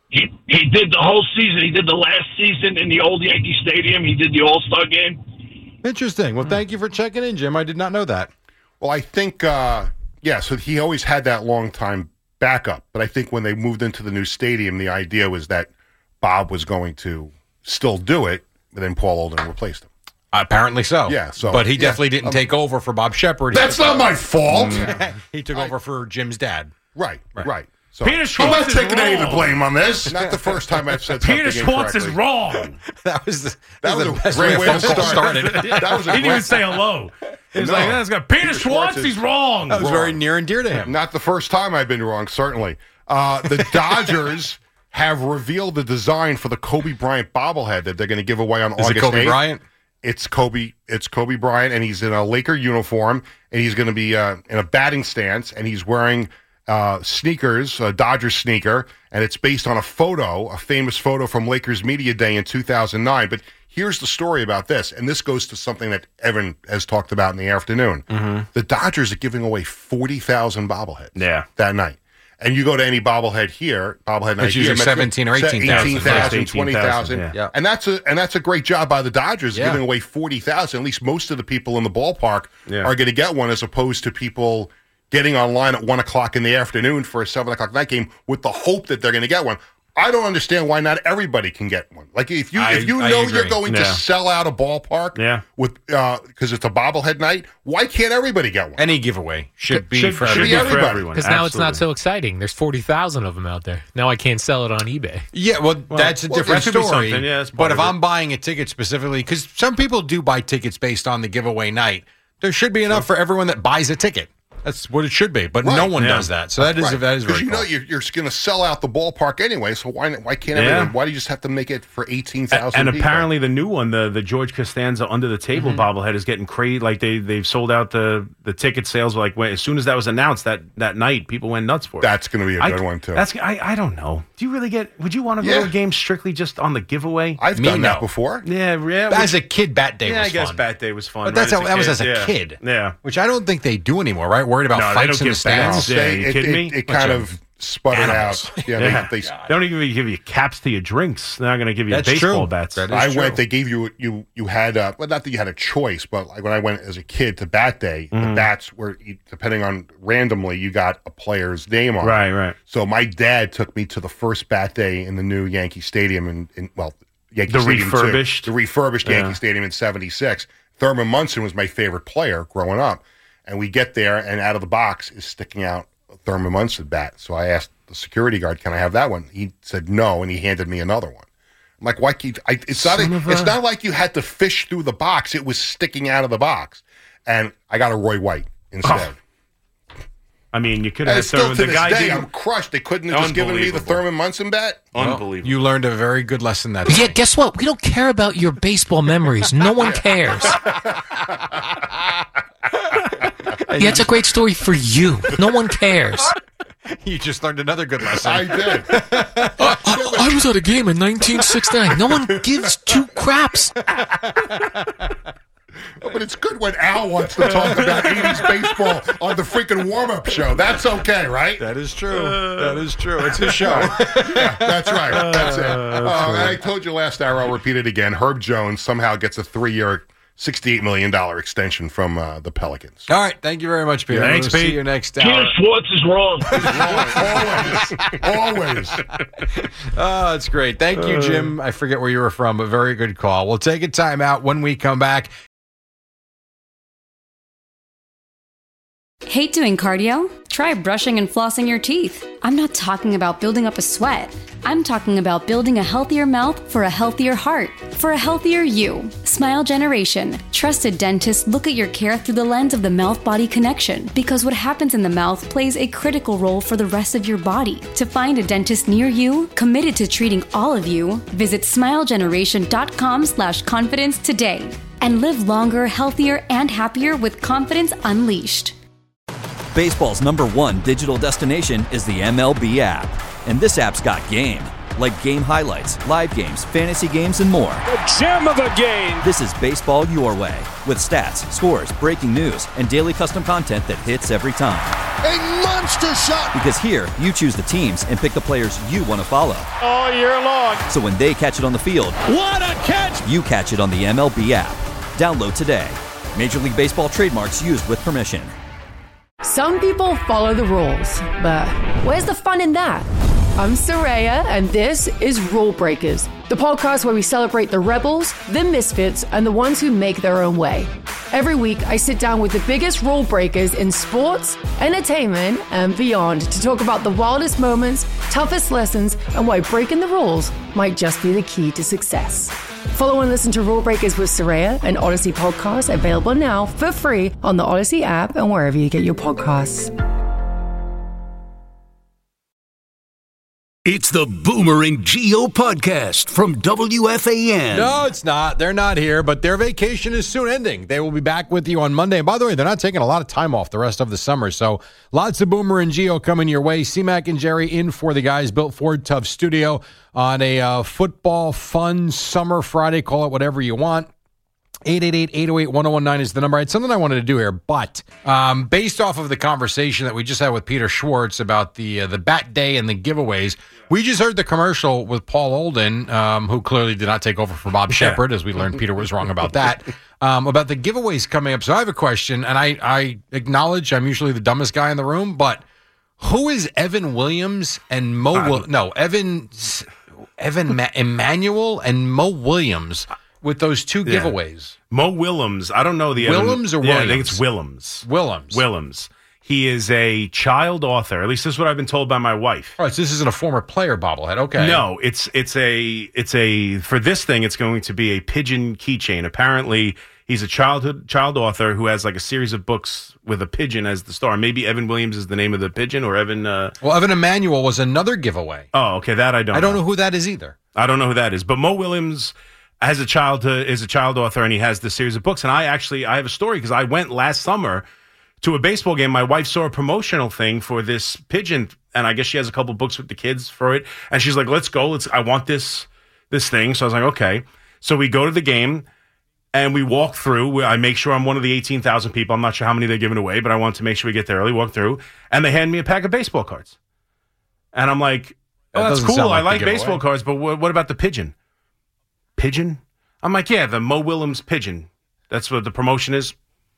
he he did the whole season. He did the last season in the old Yankee Stadium. He did the All-Star game. Interesting. Well, thank you for checking in, Jim. I did not know that. Well, I think, uh, yeah, so he always had that long-time backup. But I think when they moved into the new stadium, the idea was that Bob was going to still do it, but then Paul Olden replaced him. Apparently so. Yeah. So, but he yeah. definitely didn't Um, take over for Bob Shepard. That's not my fault. He took over for Jim's dad. Right, right. right. So, Peter I'm Schwartz not is taking any of the wrong. blame on this. Not the first time I've said something Peter Schwartz incorrectly. is wrong. That was the, That was the a best great way way a to phone call start. started. That was a He didn't great- even say hello. He was No. like, that's got Peter, Peter Schwartz, Schwartz is he's wrong. That was Wrong. very near and dear to him. Not the first time I've been wrong, certainly. Uh, the Dodgers have revealed the design for the Kobe Bryant bobblehead that they're going to give away on Is August it Kobe eighth. Bryant? It's Kobe. It's Kobe Bryant, and he's in a Laker uniform, and he's going to be uh, in a batting stance, and he's wearing uh, sneakers, a Dodgers sneaker, and it's based on a photo, a famous photo from Lakers Media Day in two thousand nine. But here's the story about this, and this goes to something that Evan has talked about in the afternoon. Mm-hmm. The Dodgers are giving away forty thousand bobbleheads Yeah. that night. And you go to any bobblehead here, bobblehead night It's usually here, seventeen or eighteen thousand. eighteen thousand, twenty thousand. Yeah. Yeah. And that's a and that's a great job by the Dodgers Yeah. giving away forty thousand. At least most of the people in the ballpark Yeah. are going to get one, as opposed to people getting online at one o'clock in the afternoon for a seven o'clock night game with the hope that they're going to get one. I don't understand why not everybody can get one. Like if you I- if you I know agree. you're going to Yeah. sell out a ballpark Yeah. with because it's a bobblehead night, why can't everybody get one? Any giveaway should be Should- for should everybody. be for everybody. everyone. Because now it's not Absolutely. so exciting. There's forty thousand of them out there. Now I can't sell it on eBay. Yeah, well, that's a well, different that could be story. something. Yeah, that's part but if of it. I'm buying a ticket specifically, because some people do buy tickets based on the giveaway night, there should be enough for everyone that buys a ticket. That's what it should be. But Right. no one Yeah. does that. So that is Right. that is 'Cause very you know cool. you're, you're going to sell out the ballpark anyway. So why why can't Yeah. everyone? Why do you just have to make it for eighteen thousand? And apparently the new one, the the George Costanza under the table Mm-hmm. bobblehead, is getting crazy. Like they they've sold out the the ticket sales. Like when, as soon as that was announced that that night, people went nuts for it. that's going to be a I- good one too. That's I I don't know. Do you really get? Would you want to go Yeah. to a game strictly just on the giveaway? I've Me, done that no. before. yeah, yeah. As a kid, Bat Day yeah, was I guess fun. Bat Day was fun. But that's right, how, that was kid. as a yeah. kid. Yeah. Which I don't think they do anymore, right? Worried about No, they fights don't in the give stands. bats. Yeah, you it, kidding it, me? It Bunch kind of of sputtered animals. out. Yeah, Yeah. they, they, They don't even give you caps to your drinks. They're not going to give you That's baseball true. bats. That is I true. went. They gave you you you had uh, well, not that you had a choice, but like when I went as a kid to Bat Day, Mm-hmm. the bats were depending on randomly you got a player's name on. it. Right, right. So my dad took me to the first Bat Day in the new Yankee Stadium in, in well Yankee The Stadium refurbished? two, the refurbished Yeah. Yankee Stadium in seventy-six. Thurman Munson was my favorite player growing up, and we get there and out of the box is sticking out a Thurman Munson bat. So I asked the security guard, "Can I have that one?" He said no, and he handed me another one. I'm like, why keep? I, it's not. Son A, of it's a- not like you had to fish through the box. It was sticking out of the box, and I got a Roy White instead. I mean, you could And have still Thurman. to The this guy day, didn't. I'm crushed. They couldn't have just given me the Unbelievable. Thurman Munson bat. Unbelievable. You learned a very good lesson that Yeah, day. guess what? We don't care about your baseball memories. No one cares. Yeah, it's a great story for you. No one cares. You just learned another good lesson. I did. I, I was at a game in nineteen sixty-nine. No one gives two craps. But it's good when Al wants to talk about eighties baseball on the freaking warm-up show. That's okay, right? That is true. that is true. It's his show. Yeah, that's right. That's it. Oh, and I told you last hour, I'll repeat it again. Herb Jones somehow gets a three-year, sixty-eight million dollars extension from uh, the Pelicans. All right. Thank you very much, Peter. Yeah, We'll thanks, see Pete. you next Peter hour. Schwartz is wrong. Always. Always. Oh, that's great. Thank you, Jim. I forget where you were from, but very good call. We'll take a time out when we come back. Hate doing cardio? Try brushing and flossing your teeth. I'm not talking about building up a sweat. I'm talking about building a healthier mouth for a healthier heart, for a healthier you. Smile Generation. Trusted dentists look at your care through the lens of the mouth-body connection, because what happens in the mouth plays a critical role for the rest of your body. To find a dentist near you, committed to treating all of you, visit smilegeneration.com slash confidence today. And live longer, healthier, and happier with confidence unleashed. Baseball's number one digital destination is the M L B app. And this app's got game. Like game highlights, live games, fantasy games, and more. The gem of the game. This is baseball your way. With stats, scores, breaking news, and daily custom content that hits every time. A monster shot. Because here, you choose the teams and pick the players you want to follow. All year long. So when they catch it on the field, What a catch! you catch it on the M L B app. Download today. Major League Baseball trademarks used with permission. Some people follow the rules, but where's the fun in that? I'm Saraya, and this is Rule Breakers, the podcast where we celebrate the rebels, the misfits, and the ones who make their own way. Every week, I sit down with the biggest rule breakers in sports, entertainment, and beyond to talk about the wildest moments, toughest lessons, and why breaking the rules might just be the key to success. Follow and listen to Rule Breakers with Saraya, an Odyssey podcast available now for free on the Odyssey app and wherever you get your podcasts. It's the Boomer and Geo podcast from W F A N. No, it's not. They're not here, but their vacation is soon ending. They will be back with you on Monday. And by the way, they're not taking a lot of time off the rest of the summer. So lots of Boomer and Geo coming your way. C-Mac and Jerry in for the guys. Built Ford Tough Studio on a uh, football fun summer Friday. Call it whatever you want. eight eight eight, eight oh eight, one oh one nine is the number. I had something I wanted to do here, but um, based off of the conversation that we just had with Peter Schwartz about the uh, the Bat Day and the giveaways, we just heard the commercial with Paul Olden, um, who clearly did not take over for Bob Shepard, as we learned Peter was wrong about that, um, about the giveaways coming up. So I have a question, and I, I acknowledge I'm usually the dumbest guy in the room, but who is Evan Williams and Mo? Uh, Will- no, Evan Evan Ma- Emmanuel and Mo Williams with those two Yeah. giveaways. Mo Willems. I don't know the Willems other, or yeah, Williams? I think it's Willems. Willems. Willems. He is a child author. At least this is what I've been told by my wife. All right, so this isn't a former player bobblehead. Okay. No, it's it's a it's a for this thing. It's going to be a pigeon keychain. Apparently, he's a childhood child author who has like a series of books with a pigeon as the star. Maybe Evan Williams is the name of the pigeon, or Evan. Uh... Well, Evan Emmanuel was another giveaway. Oh, okay, that I don't. I don't know. know who that is either. I don't know who that is, but Mo Williams has a child is a child author, and he has this series of books. And I actually I have a story because I went last summer to a baseball game. My wife saw a promotional thing for this pigeon, and I guess she has a couple books with the kids for it. And she's like, "Let's go. Let's. I want this this thing." So I was like, "Okay." So we go to the game, and we walk through. I make sure I'm one of the eighteen thousand people. I'm not sure how many they're giving away, but I want to make sure we get there early. Walk through, and they hand me a pack of baseball cards, and I'm like, "Oh, That that's doesn't cool. sound I like like the giveaway. baseball cards, but what, what about the pigeon?" Pigeon? I'm like, yeah, the Mo Willems pigeon. That's what the promotion is.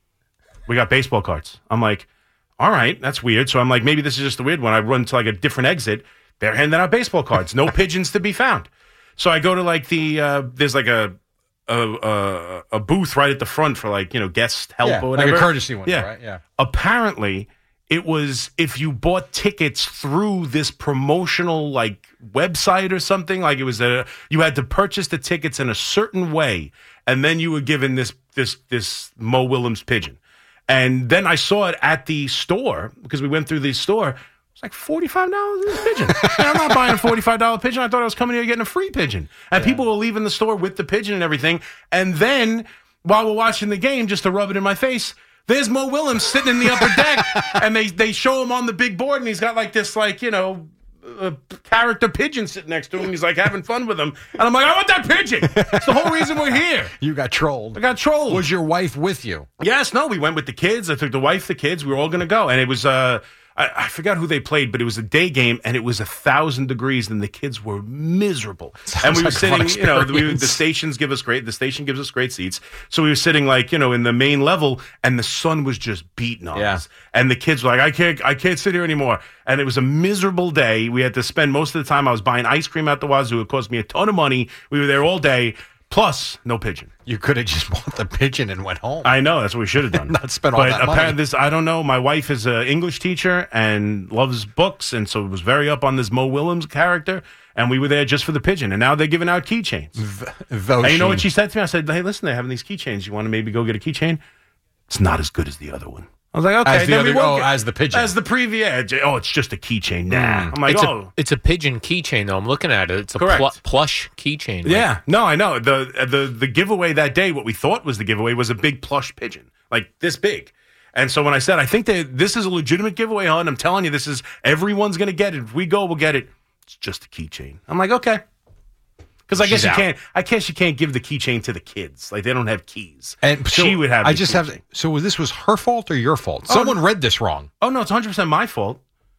We got baseball cards. I'm like, all right, that's weird. So I'm like, maybe this is just a weird one. I run to like a different exit. They're handing out baseball cards. No pigeons to be found. So I go to like the, uh, there's like a, a, a, a booth right at the front for like, you know, guest help Yeah, or like whatever. a courtesy one, Yeah. right? Yeah. Apparently, it was if you bought tickets through this promotional like website or something, like it was a you had to purchase the tickets in a certain way, and then you were given this this this Mo Willems pigeon. And then I saw it at the store because we went through the store. It's like forty-five dollars for this pigeon. And I'm not buying a forty-five dollars pigeon. I thought I was coming here getting a free pigeon. And people were leaving the store with the pigeon and everything. And then while we're watching the game, just to rub it in my face, there's Mo Willems sitting in the upper deck, and they, they show him on the big board, and he's got like this, like, you know, uh, character pigeon sitting next to him. He's like having fun with him. And I'm like, I want that pigeon. That's the whole reason we're here. You got trolled. I got trolled. Was your wife with you? Yes, no, we went with the kids. I took the wife, the kids. We were all going to go. And it was, uh, I, I forgot who they played, but it was a day game, and it was a thousand degrees, and the kids were miserable. Sounds and we were like a fun sitting, you know, we, the experience. stations give us great, the station gives us great seats. So we were sitting like, you know, in the main level, and the sun was just beating on Yeah. us. And the kids were like, I can't, I can't sit here anymore. And it was a miserable day. We had to spend most of the time, I was buying ice cream at the Wazoo. It cost me a ton of money. We were there all day. Plus, no pigeon. You could have just bought the pigeon and went home. I know, that's what we should have done. Not spent all but that money. apparently this, I don't know. My wife is an English teacher and loves books, and so was very up on this Mo Willems character. And we were there just for the pigeon. And now they're giving out keychains. Though And you know she- what she said to me? I said, hey, listen, they're having these keychains. You want to maybe go get a keychain? It's not as good as the other one. I was like, okay. As the then we other- won't oh, get- as the pigeon. As the preview. Yeah, j- oh, it's just a keychain. Nah. Mm. I'm like, it's, oh. a, it's a pigeon keychain, though. I'm looking at it. It's a Correct. pl- plush keychain. Like, Yeah, no, I know. The the the giveaway that day, what we thought was the giveaway was a big plush pigeon, like this big. And so when I said, I think that this is a legitimate giveaway, hon, I'm telling you, this is everyone's going to get it. If we go, we'll get it. It's just a keychain. I'm like, okay. Because I guess She's you out. can't. I guess you can't give the keychain to the kids. Like they don't have keys. And so she would have. I the just keychain. have. So this was her fault or your fault? Oh, Someone read this wrong. Oh no, it's one hundred percent my fault.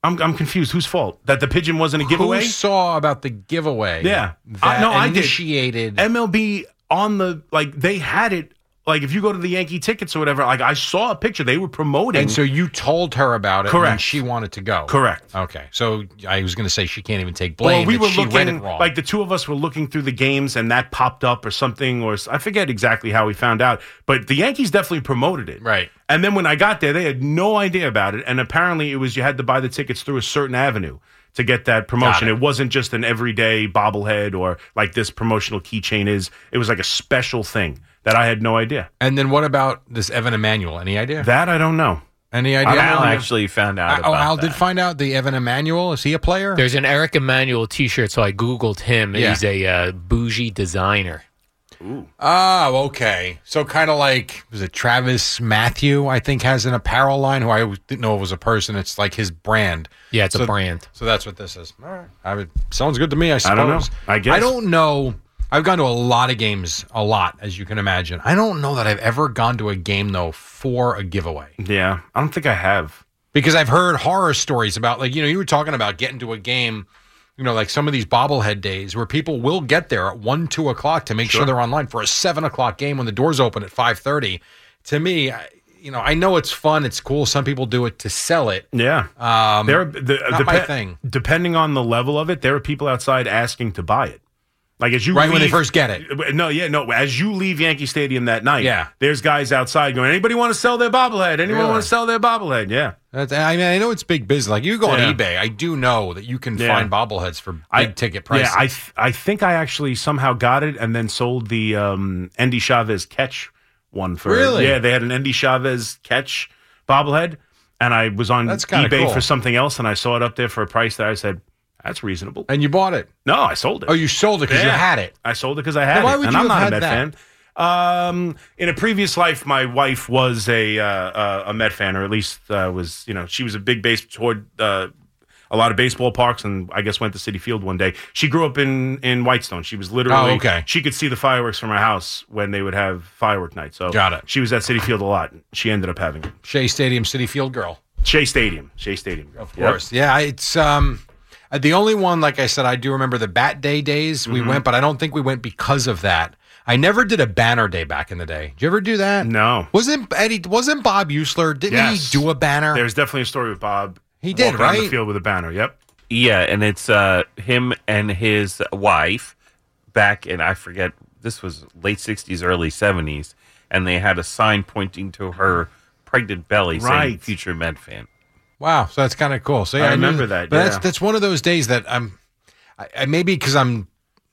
I'm I'm confused. Whose fault? That the pigeon wasn't a giveaway? Who saw about the giveaway? Yeah. That Uh, no, I did. initiated. M L B on the, like, they had it. Like, if you go to the Yankee tickets or whatever, like, I saw a picture. They were promoting. And so you told her about it Correct. and she wanted to go. Correct. Okay. So I was going to say she can't even take blame. Well, we that were she read looking, it wrong. like, the two of us were looking through the games, and that popped up or something, or I forget exactly how we found out. But the Yankees definitely promoted it. Right. And then when I got there, they had no idea about it. And apparently it was you had to buy the tickets through a certain avenue to get that promotion. Got It. it. it wasn't just an everyday bobblehead or like this promotional keychain is. It was like a special thing that I had no idea. And then what about this Evan Emanuel? Any idea? That I don't know. Any idea? Al actually found out Uh, about oh, Al that. did find out the Evan Emanuel. Is he a player? There's an Eric Emanuel T-shirt, so I Googled him. Yeah. He's a uh, bougie designer. Ooh. Oh, okay. So kind of like, was it Travis Matthew, I think, has an apparel line who I didn't know it was a person. It's like his brand. Yeah, it's so, a brand. So that's what this is. All right. I would, sounds good to me, I suppose. I don't know. I guess. I don't know. I've gone to a lot of games, a lot, as you can imagine. I don't know that I've ever gone to a game, though, for a giveaway. Yeah, I don't think I have. Because I've heard horror stories about, like, you know, you were talking about getting to a game, you know, like some of these bobblehead days where people will get there at one, two o'clock to make sure, Sure. they're online for a seven o'clock game when the doors open at five thirty. To me, I, you know, I know it's fun, it's cool. Some people do it to sell it. Yeah, um, there. The, not my depe- thing. Depending on the level of it, there are people outside asking to buy it. Like as you Right leave, when they first get it. No, yeah, no. As you leave Yankee Stadium that night, Yeah. there's guys outside going, "Anybody want to sell their bobblehead? Anyone Really? want to sell their bobblehead?" Yeah. That's, I mean, I know it's big business. Like you go on Yeah. eBay, I do know that you can Yeah. find bobbleheads for big I, ticket prices. Yeah, I th- I think I actually somehow got it and then sold the um, Endy Chavez catch one for. Really? Yeah, they had an Endy Chavez catch bobblehead, and I was on That's kinda eBay cool. for something else, and I saw it up there for a price that I said, that's reasonable. And you bought it? No, I sold it. Oh, you sold it because you Yeah. had it. I sold it because I had Then why it, would and you I'm have not a had Met that? fan. Um, in a previous life, my wife was a uh, uh, a Met fan, or at least uh, was, you know, she was a big base toward uh, a lot of baseball parks, and I guess went to Citi Field one day. She grew up in in Whitestone. She was literally, Oh, okay. she could see the fireworks from her house when they would have firework night. So Got it. She was at Citi Field a lot. She ended up having it. Shea Stadium, City Field girl. Shea Stadium, Shea Stadium, Of course. Yeah, it's um uh, the only one, like I said, I do remember the Bat Day days we Mhm. went, but I don't think we went because of that. I never did a banner day back in the day. Did you ever do that? No. Wasn't Eddie? Wasn't Bob Usler? Didn't Yes. he do a banner? There's definitely a story with Bob. He did, walking on the right? field with a banner. Yep. Yeah, and it's uh, him and his wife back in, I forget, this was late sixties, early seventies, and they had a sign pointing to her pregnant belly saying Right. future Met fan. Wow, so that's kind of cool. So yeah, I knew remember that, But that's yeah. that's one of those days that I'm. I, I maybe because I'm.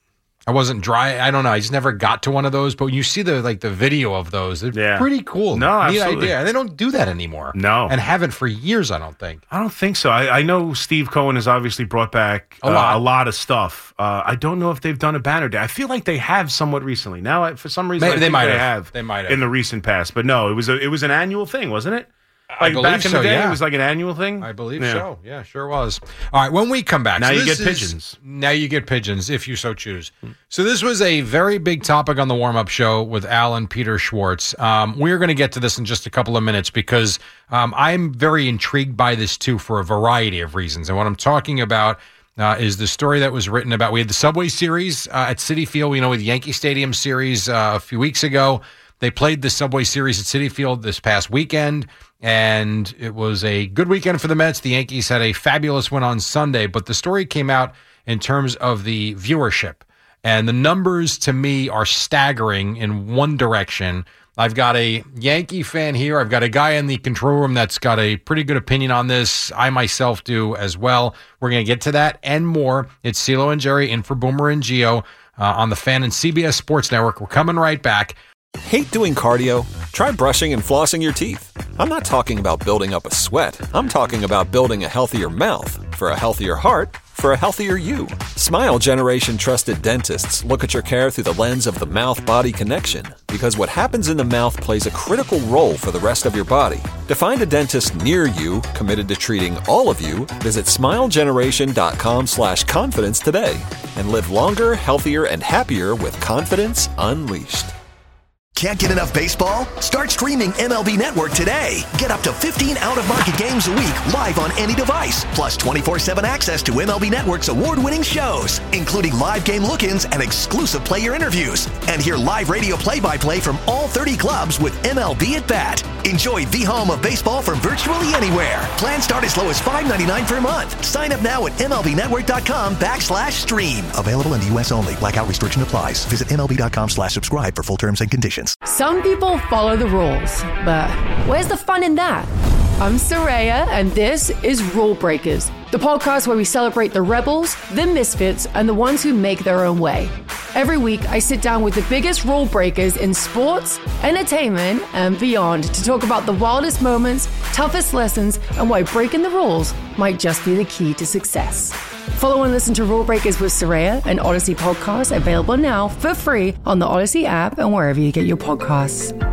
I wasn't dry. I don't know. I just never got to one of those. But when you see the like the video of those, they're Yeah. pretty cool. No, Neat absolutely. idea. They don't do that anymore. No. and haven't for years. I don't think. I don't think so. I, I know Steve Cohen has obviously brought back A uh, lot. a lot of stuff. Uh, I don't know if they've done a banner day. I feel like they have somewhat recently. Now, I- for some reason, They- I they think might they have. have. They might have. in the recent past. But no, it was a it was an annual thing, wasn't it? I Like believe back in so, the day, yeah. it was like an annual thing. I believe Yeah. so. Yeah, sure was. All right, when we come back, Now so you this get is- pigeons. Now you get pigeons if you so choose. So this was a very big topic on the warm-up show with Al and Peter Schwartz. Um, we're going to get to this in just a couple of minutes because um, I'm very intrigued by this too for a variety of reasons. And what I'm talking about uh, is the story that was written about. We had the Subway Series uh, at Citi Field. You know, with the Yankee Stadium Series uh, a few weeks ago. They played the Subway Series at Citi Field this past weekend, and it was a good weekend for the Mets. The Yankees had a fabulous win on Sunday, but the story came out in terms of the viewership. And the numbers, to me, are staggering in one direction. I've got a Yankee fan here. I've got a guy in the control room that's got a pretty good opinion on this. I myself do as well. We're going to get to that and more. It's CeeLo and Jerry in for Boomer and Geo uh, on the Fan and C B S Sports Network. We're coming right back. Hate doing cardio? Try brushing and flossing your teeth. I'm not talking about building up a sweat. I'm talking about building a healthier mouth. For a healthier heart, for a healthier you. Smile Generation trusted dentists look at your care through the lens of the mouth-body connection. Because what happens in the mouth plays a critical role for the rest of your body. To find a dentist near you, committed to treating all of you, visit smilegeneration.com slash confidence today. And live longer, healthier, and happier with confidence unleashed. Can't get enough baseball? Start streaming M L B Network today. Get up to fifteen out-of-market games a week live on any device, plus twenty-four seven access to M L B Network's award-winning shows, including live game look-ins and exclusive player interviews. And hear live radio play-by-play from all thirty clubs with M L B at Bat. Enjoy the home of baseball from virtually anywhere. Plans start as low as five dollars and ninety-nine cents per month. Sign up now at MLBnetwork.com backslash stream. Available in the U S only. Blackout restriction applies. Visit MLB.com slash subscribe for full terms and conditions. Some people follow the rules, but where's the fun in that? I'm Saraya, and this is Rule Breakers, the podcast where we celebrate the rebels, the misfits, and the ones who make their own way. Every week, I sit down with the biggest rule breakers in sports, entertainment, and beyond to talk about the wildest moments, toughest lessons, and why breaking the rules might just be the key to success. Follow and listen to Rule Breakers with Saraya, an Odyssey podcast available now for free on the Odyssey app and wherever you get your podcasts.